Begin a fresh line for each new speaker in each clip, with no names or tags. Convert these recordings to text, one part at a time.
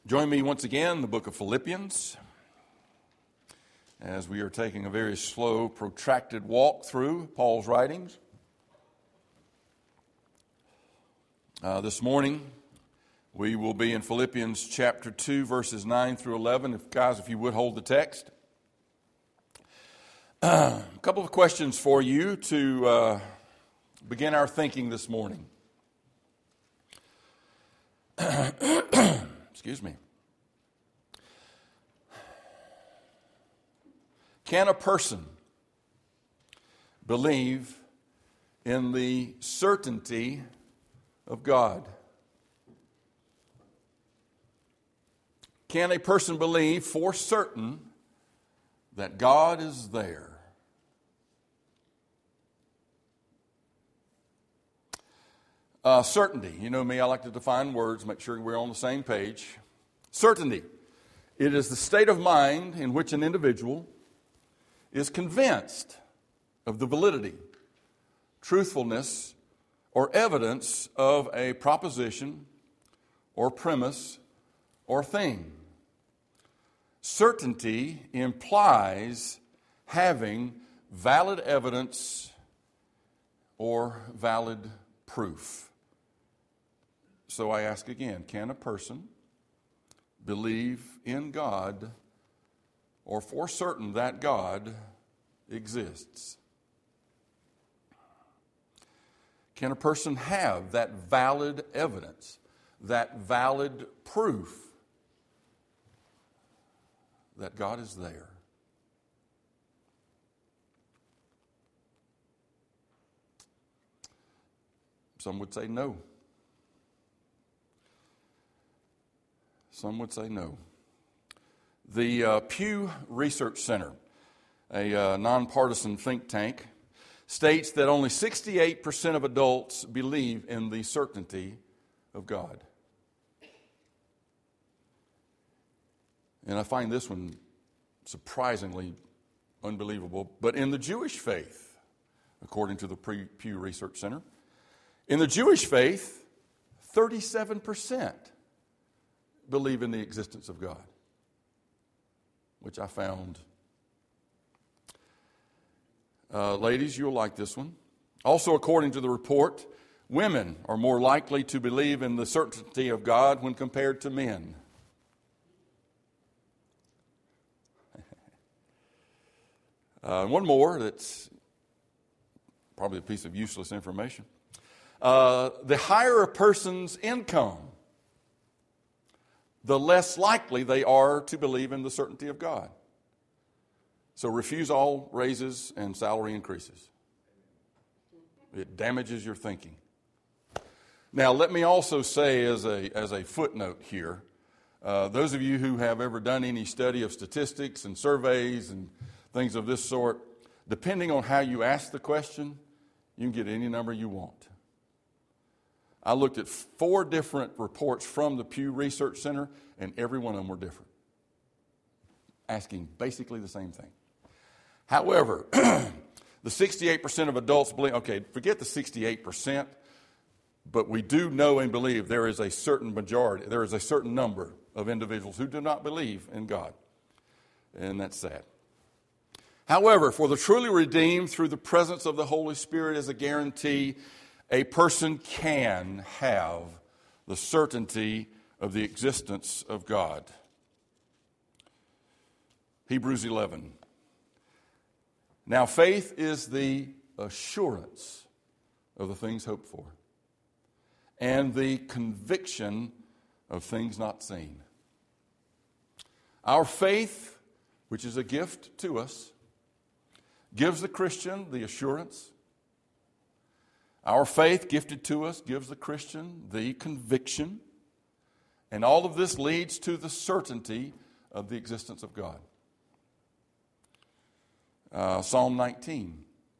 Join me once again in the book of Philippians as we are taking a very slow, protracted walk through Paul's writings. This morning, we will be in Philippians chapter 2, verses 9 through 11. If you would hold the text. A couple of questions for you to begin our thinking this morning. Excuse me. Can a person believe in the certainty of God? Can a person believe for certain that God is there? Certainty. You know me, I like to define words, make sure we're on the same page. Certainty. It is the state of mind in which an individual is convinced of the validity, truthfulness, or evidence of a proposition or premise or thing. Certainty implies having valid evidence or valid proof. So I ask again, can a person believe in God or for certain that God exists? Can a person have that valid evidence, that valid proof that God is there? Some would say no. Some would say no. The Pew Research Center, a nonpartisan think tank, states that only 68% of adults believe in the certainty of God. And I find this one surprisingly unbelievable. But in the Jewish faith, according to the Pew Research Center, in the Jewish faith, 37% believe in the existence of God, which I found. Ladies, you'll like this one. Also, according to the report, women are more likely to believe in the certainty of God when compared to men. One more that's probably a piece of useless information. The higher a person's income, the less likely they are to believe in the certainty of God. So refuse all raises and salary increases. It damages your thinking. Now, let me also say as a footnote here, those of you who have ever done any study of statistics and surveys and things of this sort, depending on how you ask the question, you can get any number you want. I looked at 4 different reports from the Pew Research Center, and every one of them were different, asking basically the same thing. However, the 68% of adults believe, okay, forget the 68%, but we do know and believe there is a certain majority, there is a certain number of individuals who do not believe in God, and that's sad. However, for the truly redeemed, through the presence of the Holy Spirit as a guarantee, a person can have the certainty of the existence of God. Hebrews 11. Now faith is the assurance of the things hoped for, and the conviction of things not seen. Our faith, which is a gift to us, gives the Christian the assurance. Our faith, gifted to us, gives the Christian the conviction. And all of this leads to the certainty of the existence of God. Psalm 19.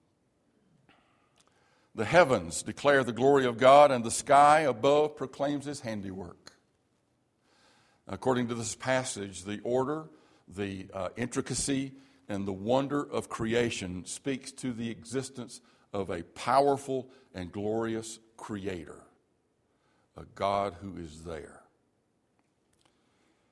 The heavens declare the glory of God, and the sky above proclaims His handiwork. According to this passage, the order, the intricacy, and the wonder of creation speaks to the existence of a powerful and glorious Creator, a God who is there.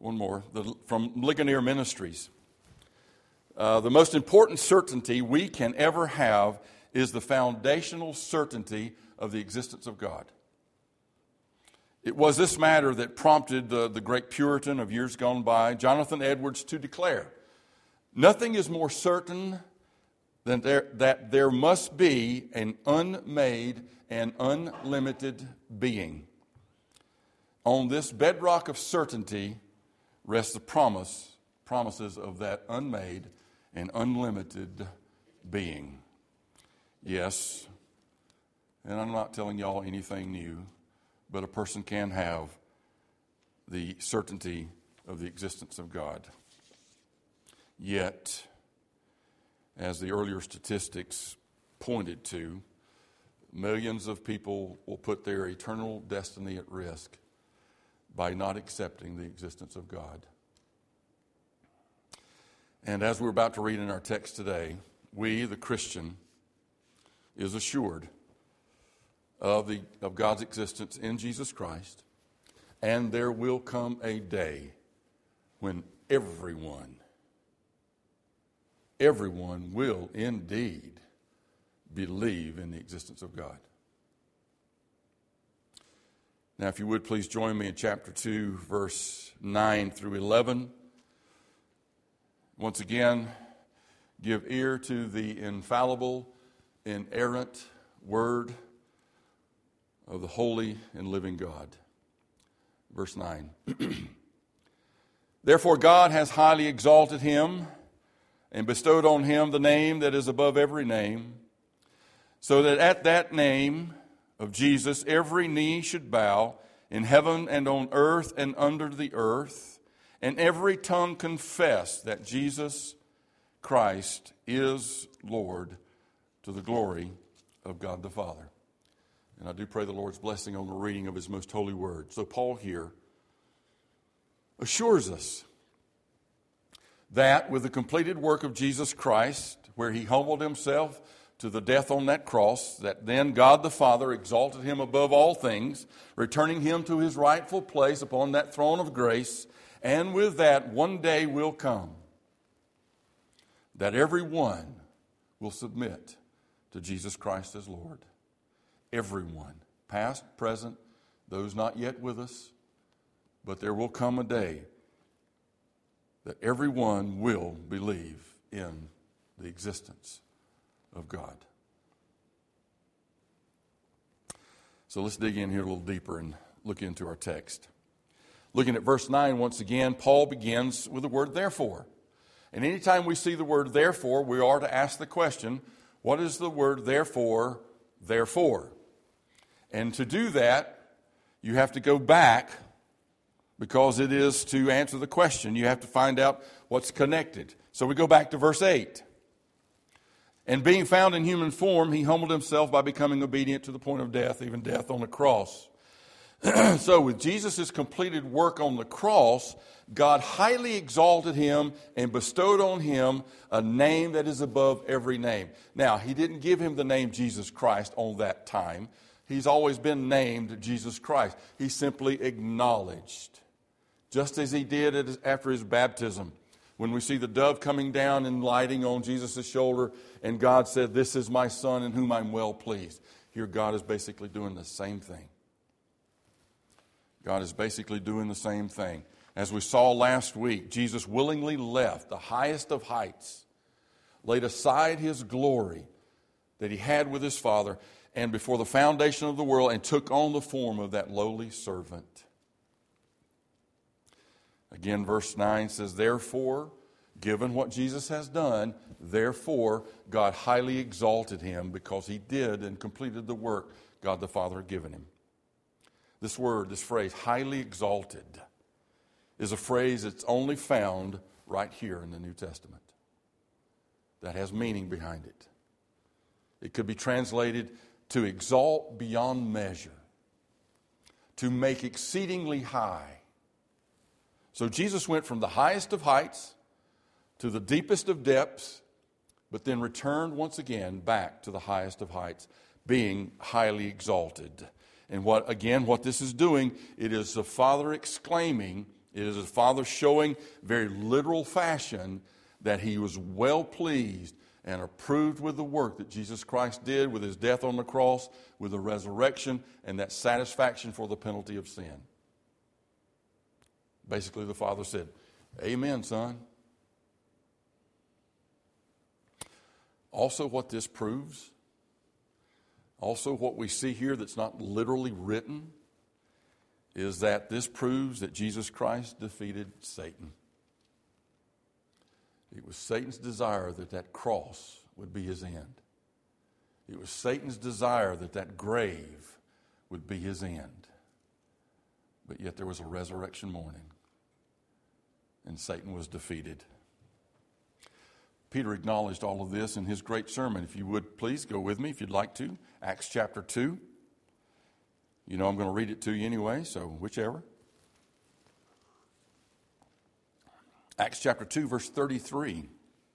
one more, from Ligonier Ministries. The most important certainty we can ever have is the foundational certainty of the existence of God. It was this matter that prompted the great Puritan of years gone by, Jonathan Edwards, to declare, "Nothing is more certain than that there must be an unmade and unlimited being. On this bedrock of certainty rests the promises of that unmade and unlimited being." Yes, and I'm not telling y'all anything new, but a person can have the certainty of the existence of God. Yet, as the earlier statistics pointed to, millions of people will put their eternal destiny at risk by not accepting the existence of God. And as we're about to read in our text today, we, the Christian, is assured of God's existence in Jesus Christ, and there will come a day when everyone will indeed believe in the existence of God. Now, if you would please join me in chapter 2, verse 9 through 11. Once again, give ear to the infallible, inerrant word of the holy and living God. Verse 9. Therefore God has highly exalted him and bestowed on him the name that is above every name, so that at that name of Jesus every knee should bow in heaven and on earth and under the earth, and every tongue confess that Jesus Christ is Lord, to the glory of God the Father. And I do pray the Lord's blessing on the reading of his most holy word. So Paul here assures us that with the completed work of Jesus Christ, where he humbled himself to the death on that cross, that then God the Father exalted him above all things, returning him to his rightful place upon that throne of grace, and with that one day will come that everyone will submit to Jesus Christ as Lord. Everyone, past, present, those not yet with us, but there will come a day that everyone will believe in the existence of God. So let's dig in here a little deeper and look into our text. Looking at verse 9 once again, Paul begins with the word therefore. And anytime we see the word therefore, we are to ask the question, what is the word therefore? And to do that, you have to go back, because it is to answer the question. You have to find out what's connected. So we go back to verse 8. And being found in human form, he humbled himself by becoming obedient to the point of death, even death on the cross. So with Jesus' completed work on the cross, God highly exalted him and bestowed on him a name that is above every name. Now, he didn't give him the name Jesus Christ on that time. He's always been named Jesus Christ. He simply acknowledged, just as he did after his baptism. When we see the dove coming down and lighting on Jesus' shoulder, and God said, "This is my son in whom I'm well pleased." Here God is basically doing the same thing. God is basically doing the same thing. As we saw last week, Jesus willingly left the highest of heights, laid aside his glory that he had with his Father, and before the foundation of the world, and took on the form of that lowly servant. Again, verse 9 says, therefore, given what Jesus has done, therefore God highly exalted him, because he did and completed the work God the Father had given him. This word, this phrase, highly exalted, is a phrase that's only found right here in the New Testament. That has meaning behind it. It could be translated to exalt beyond measure, to make exceedingly high. So Jesus went from the highest of heights to the deepest of depths, but then returned once again back to the highest of heights, being highly exalted. And what this is doing, it is the Father exclaiming It is his Father showing very literal fashion that he was well pleased and approved with the work that Jesus Christ did with his death on the cross, with the resurrection, and that satisfaction for the penalty of sin. Basically, the Father said, "Amen, son." Also, what this proves, also what we see here that's not literally written, is that this proves that Jesus Christ defeated Satan. It was Satan's desire that that cross would be his end. It was Satan's desire that that grave would be his end. But yet there was a resurrection morning, and Satan was defeated. Peter acknowledged all of this in his great sermon. If you would, please go with me if you'd like to. Acts chapter 2. You know I'm going to read it to you anyway, so whichever. Acts chapter 2, verse 33.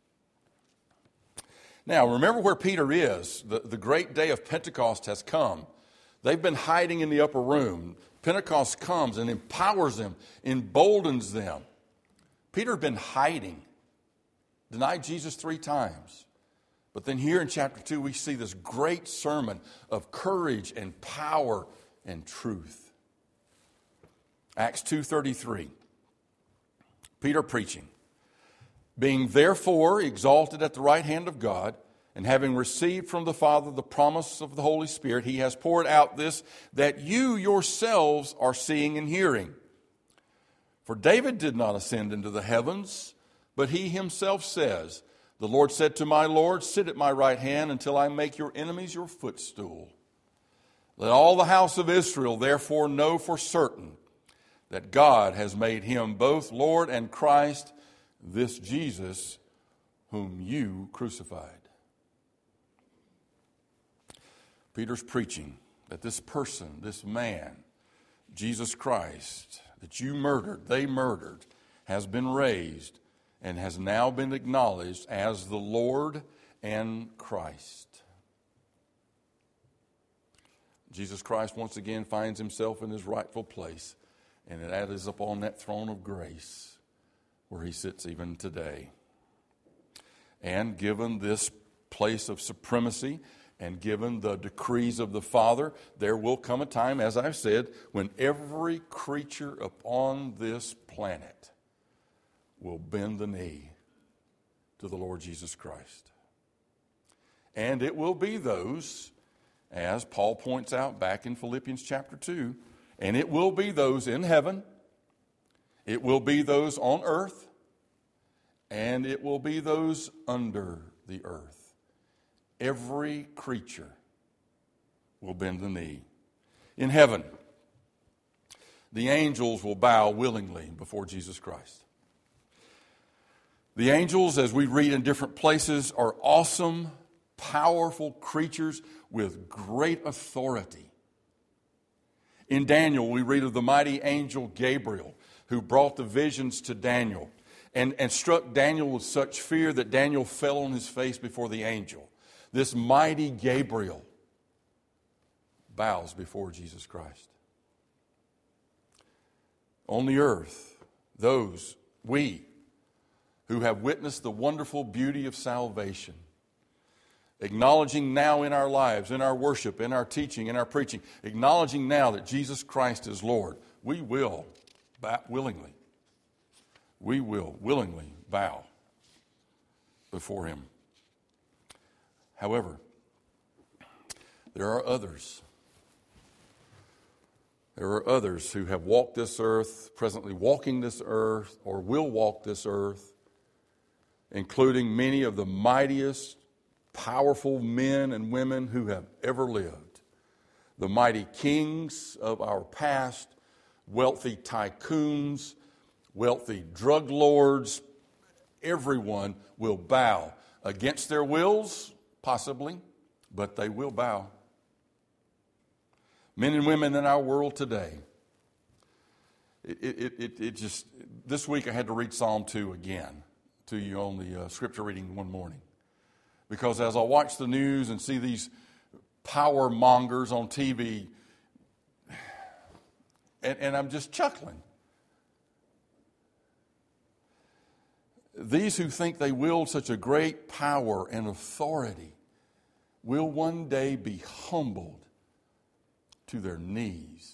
Now, remember where Peter is. The great day of Pentecost has come. They've been hiding in the upper room. Pentecost comes and empowers them, emboldens them. Peter had been hiding, denied Jesus 3 times. But then here in chapter 2, we see this great sermon of courage and power and truth. Acts 2:33. Peter preaching. Being therefore exalted at the right hand of God, and having received from the Father the promise of the Holy Spirit, he has poured out this that you yourselves are seeing and hearing. For David did not ascend into the heavens, but he himself says, the Lord said to my Lord, sit at my right hand until I make your enemies your footstool. Let all the house of Israel therefore know for certain that God has made him both Lord and Christ, this Jesus whom you crucified. Peter's preaching that this person, this man, Jesus Christ, that you murdered, they murdered, has been raised and has now been acknowledged as the Lord and Christ. Jesus Christ once again finds himself in his rightful place, and that is upon that throne of grace where he sits even today. And given this place of supremacy and given the decrees of the Father, there will come a time, as I've said, when every creature upon this planet will bend the knee to the Lord Jesus Christ. And it will be those, as Paul points out back in Philippians chapter 2, and it will be those in heaven, it will be those on earth, and it will be those under the earth. Every creature will bend the knee. In heaven, the angels will bow willingly before Jesus Christ. The angels, as we read in different places, are awesome, powerful creatures with great authority. In Daniel, we read of the mighty angel Gabriel, who brought the visions to Daniel and struck Daniel with such fear that Daniel fell on his face before the angel. This mighty Gabriel bows before Jesus Christ. On the earth, those, we, who have witnessed the wonderful beauty of salvation, acknowledging now in our lives, in our worship, in our teaching, in our preaching, acknowledging now that Jesus Christ is Lord, we will willingly bow before him. However, there are others. There are others who have walked this earth, presently walking this earth, or will walk this earth, including many of the mightiest, powerful men and women who have ever lived. The mighty kings of our past, wealthy tycoons, wealthy drug lords, everyone will bow against their wills, possibly, but they will bow. Men and women in our world today. It just, this week I had to read Psalm 2 again to you on the scripture reading one morning. Because as I watch the news and see these power mongers on TV, and I'm just chuckling. these who think they wield such a great power and authority will one day be humbled to their knees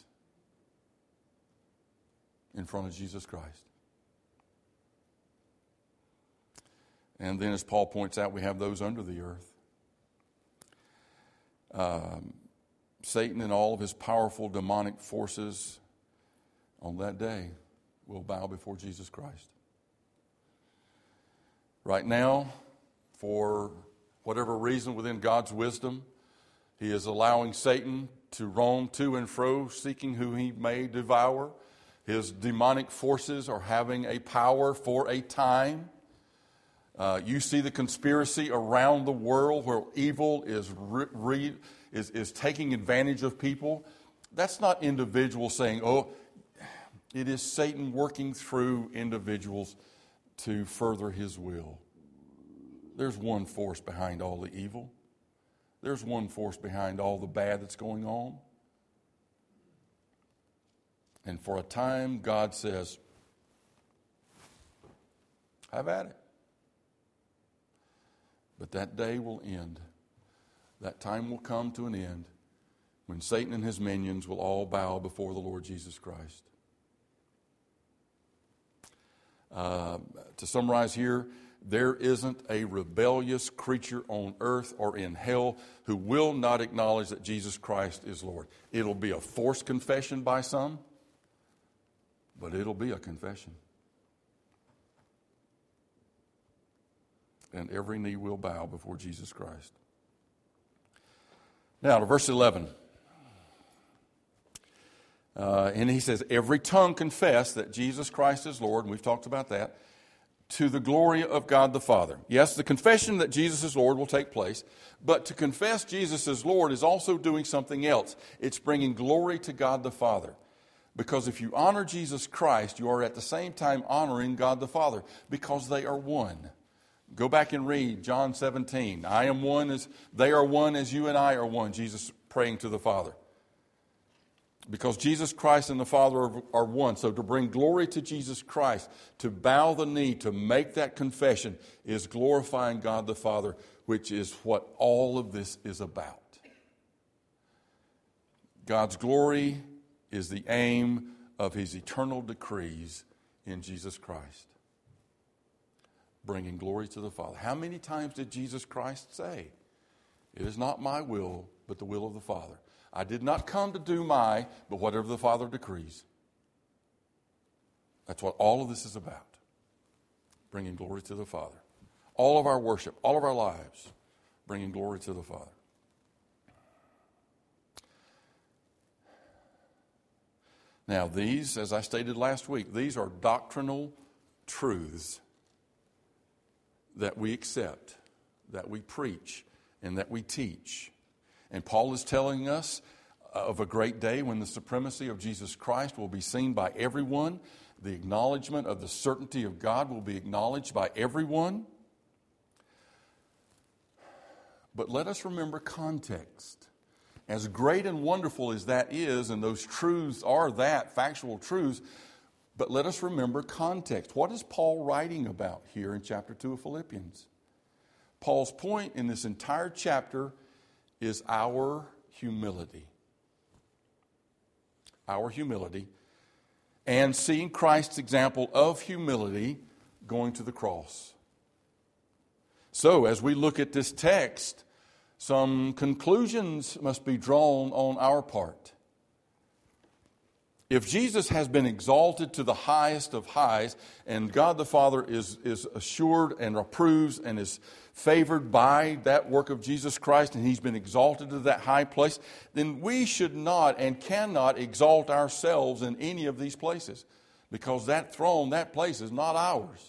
in front of Jesus Christ. And then, as Paul points out, we have those under the earth. Satan and all of his powerful demonic forces on that day will bow before Jesus Christ. Right now, for whatever reason within God's wisdom, he is allowing Satan to roam to and fro, seeking who he may devour. His demonic forces are having a power for a time. You see the conspiracy around the world where evil is taking advantage of people. That's not individuals saying, oh, it is Satan working through individuals to further his will. There's one force behind all the evil. There's one force behind all the bad that's going on. And for a time, God says, have at it. But that day will end. That time will come to an end when Satan and his minions will all bow before the Lord Jesus Christ. To summarize here, there isn't a rebellious creature on earth or in hell who will not acknowledge that Jesus Christ is Lord. It'll be a forced confession by some, but it'll be a confession. And every knee will bow before Jesus Christ. Now to verse 11. And he says, every tongue confess that Jesus Christ is Lord, and we've talked about that, to the glory of God the Father. Yes, the confession that Jesus is Lord will take place, but to confess Jesus as Lord is also doing something else. It's bringing glory to God the Father. Because if you honor Jesus Christ, you are at the same time honoring God the Father, because they are one. Go back and read John 17. I am one as they are one as you and I are one, Jesus praying to the Father. Because Jesus Christ and the Father are one. So to bring glory to Jesus Christ, to bow the knee, to make that confession, is glorifying God the Father, which is what all of this is about. God's glory is the aim of his eternal decrees in Jesus Christ. Bringing glory to the Father. How many times did Jesus Christ say, it is not my will, but the will of the Father? I did not come to do but whatever the Father decrees. That's what all of this is about. Bringing glory to the Father. All of our worship, all of our lives, bringing glory to the Father. Now these, as I stated last week, these are doctrinal truths that we accept, that we preach, and that we teach. And Paul is telling us of a great day when the supremacy of Jesus Christ will be seen by everyone. The acknowledgement of the certainty of God will be acknowledged by everyone. But let us remember context. As great and wonderful as that is, and those truths are that, factual truths, but let us remember context. What is Paul writing about here in chapter 2 of Philippians? Paul's point in this entire chapter is our humility. Our humility. And seeing Christ's example of humility going to the cross. So, as we look at this text, some conclusions must be drawn on our part. If Jesus has been exalted to the highest of highs, and God the Father is assured and approves and is favored by that work of Jesus Christ, and he's been exalted to that high place, then we should not and cannot exalt ourselves in any of these places, because that throne, that place is not ours.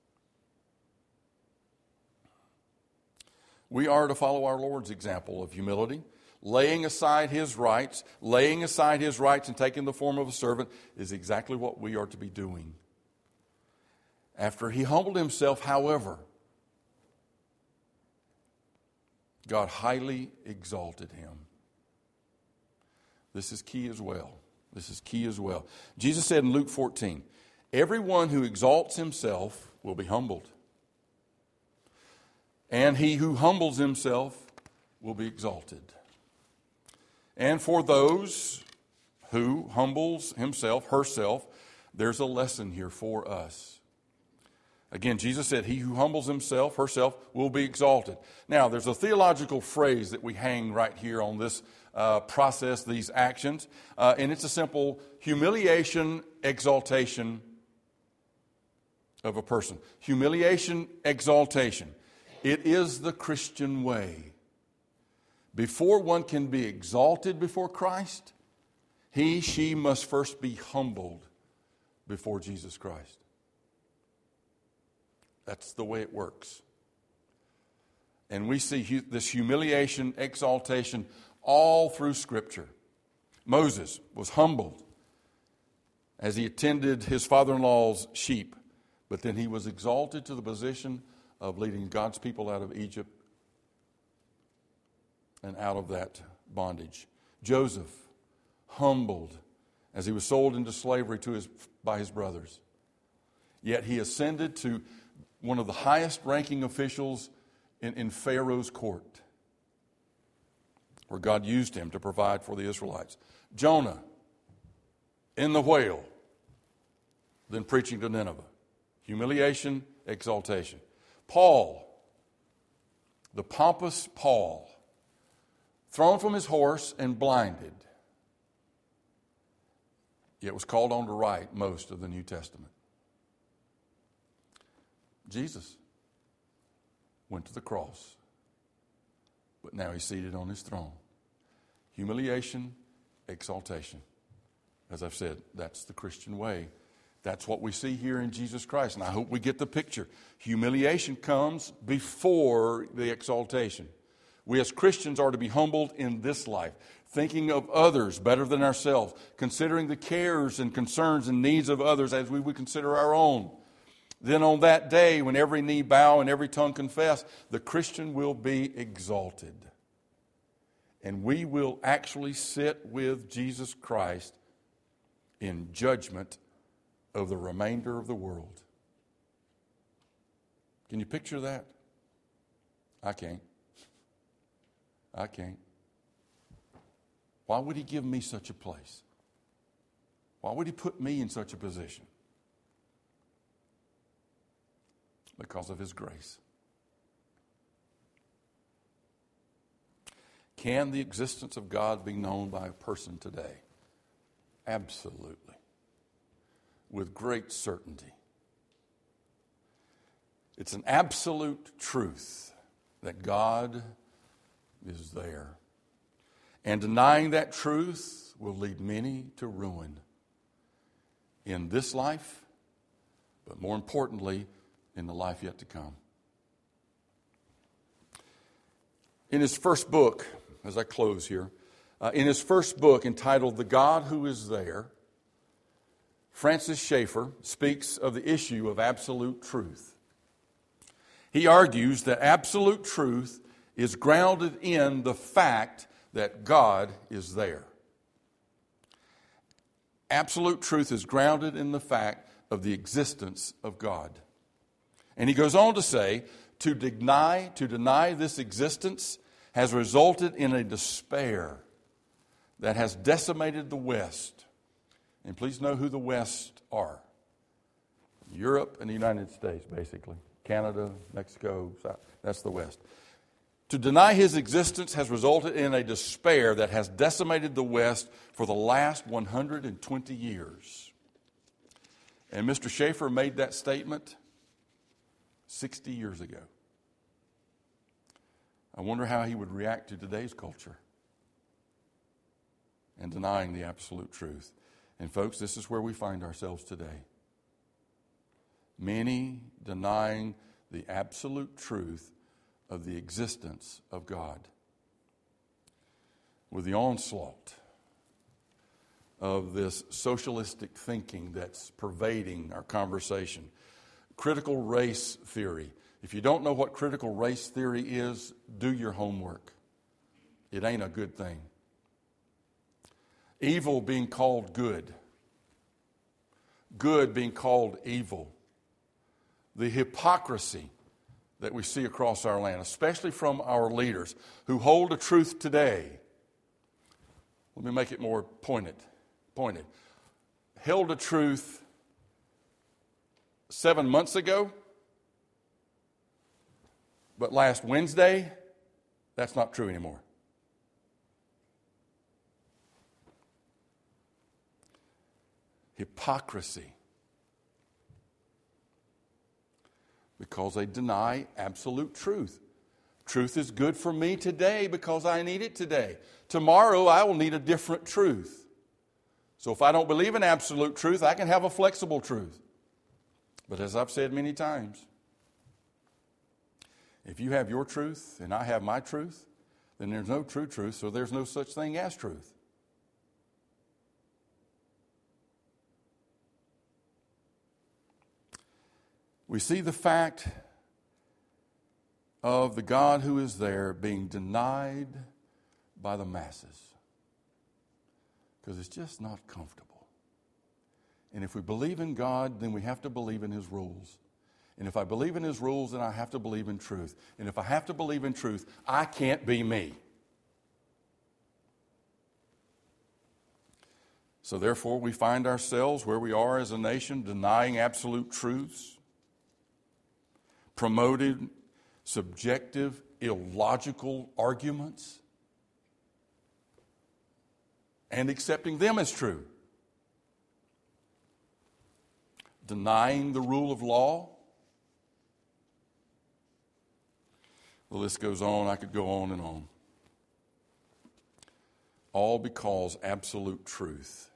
We are to follow our Lord's example of humility. Laying aside his rights and taking the form of a servant is exactly what we are to be doing. After he humbled himself, however, God highly exalted him. This is key as well. Jesus said in Luke 14, everyone who exalts himself will be humbled, And he who humbles himself will be exalted. And for those who humbles himself, herself, there's a lesson here for us. Again, Jesus said, he who humbles himself, herself, will be exalted. Now, there's a theological phrase that we hang right here on this process, these actions, and it's a simple humiliation, exaltation of a person. Humiliation, exaltation. It is the Christian way. Before one can be exalted before Christ, he, she must first be humbled before Jesus Christ. That's the way it works. And we see this humiliation, exaltation all through Scripture. Moses was humbled as he attended his father-in-law's sheep, but then he was exalted to the position of leading God's people out of Egypt and out of that bondage. Joseph, humbled as he was sold into slavery by his brothers. Yet he ascended to one of the highest ranking officials in Pharaoh's court, where God used him to provide for the Israelites. Jonah, in the whale, then preaching to Nineveh. Humiliation, exaltation. Paul, the pompous Paul, thrown from his horse and blinded, yet was called on to write most of the New Testament. Jesus went to the cross, but now he's seated on his throne. Humiliation, exaltation. As I've said, that's the Christian way. That's what we see here in Jesus Christ, and I hope we get the picture. Humiliation comes before the exaltation. We as Christians are to be humbled in this life, thinking of others better than ourselves, considering the cares and concerns and needs of others as we would consider our own. Then on that day, when every knee bow and every tongue confess, the Christian will be exalted. And we will actually sit with Jesus Christ in judgment of the remainder of the world. Can you picture that? I can't. I can't. Why would he give me such a place? Why would he put me in such a position? Because of his grace. Can the existence of God be known by a person today? Absolutely. With great certainty. It's an absolute truth that God is there. And denying that truth will lead many to ruin in this life, but more importantly, in the life yet to come. In his first book, as I close here, in his first book entitled The God Who Is There, Francis Schaeffer speaks of the issue of absolute truth. He argues that absolute truth is grounded in the fact that God is there. Absolute truth is grounded in the fact of the existence of God. And he goes on to say, to deny this existence has resulted in a despair that has decimated the West. And please know who the West are. Europe and the United States, basically. Canada, Mexico, South, that's the West. To deny his existence has resulted in a despair that has decimated the West for the last 120 years. And Mr. Schaeffer made that statement 60 years ago. I wonder how he would react to today's culture and denying the absolute truth. And folks, this is where we find ourselves today. Many denying the absolute truth of the existence of God. With the onslaught of this socialistic thinking that's pervading our conversation. Critical race theory. If you don't know what critical race theory is, do your homework. It ain't a good thing. Evil being called good. Good being called evil. The hypocrisy that we see across our land, especially from our leaders who hold a truth today. Let me make it more pointed. Held a truth 7 months ago, but last Wednesday, that's not true anymore. Hypocrisy. Because they deny absolute truth. Truth is good for me today because I need it today. Tomorrow I will need a different truth. So if I don't believe in absolute truth, I can have a flexible truth. But as I've said many times, if you have your truth and I have my truth, then there's no true truth, so there's no such thing as truth. We see the fact of the God who is there being denied by the masses because it's just not comfortable. And if we believe in God, then we have to believe in His rules. And if I believe in His rules, then I have to believe in truth. And if I have to believe in truth, I can't be me. So therefore, we find ourselves where we are as a nation, denying absolute truths, promoted subjective, illogical arguments, and accepting them as true. Denying the rule of law. The list goes on. I could go on and on. All because absolute truth,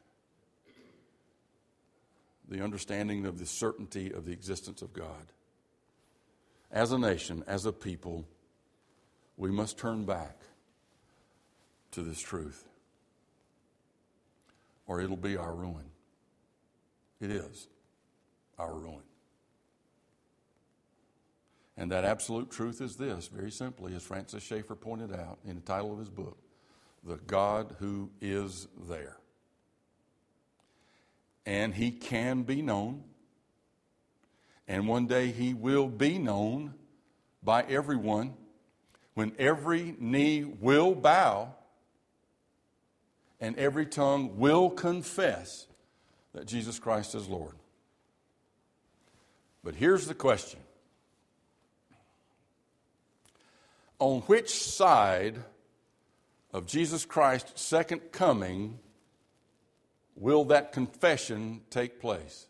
the understanding of the certainty of the existence of God. As a nation, as a people, we must turn back to this truth, or it'll be our ruin. It is our ruin. And that absolute truth is this, very simply, as Francis Schaeffer pointed out in the title of his book, the God who is there. And He can be known, and one day He will be known by everyone when every knee will bow and every tongue will confess that Jesus Christ is Lord. But here's the question. On which side of Jesus Christ's second coming will that confession take place?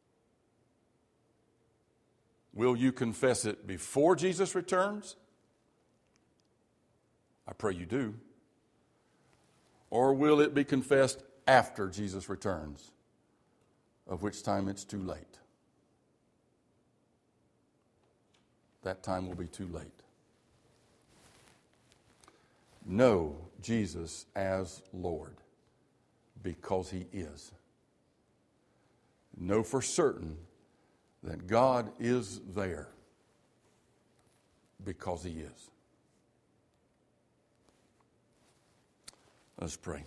Will you confess it before Jesus returns? I pray you do. Or will it be confessed after Jesus returns, of which time it's too late? That time will be too late. Know Jesus as Lord because He is. Know for certain that God is there because He is. Let's pray.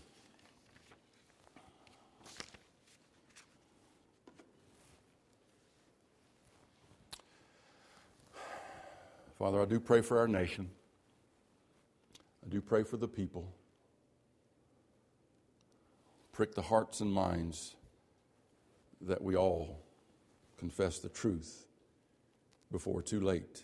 Father, I do pray for our nation. I do pray for the people. Prick the hearts and minds that we all confess the truth before too late.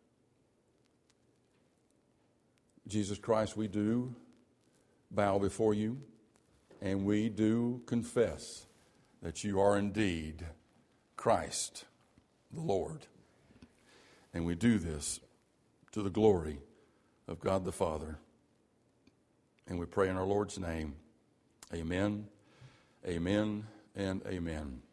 Jesus Christ, we do bow before You, and we do confess that You are indeed Christ, the Lord. And we do this to the glory of God the Father. And we pray in our Lord's name. Amen, amen, and amen.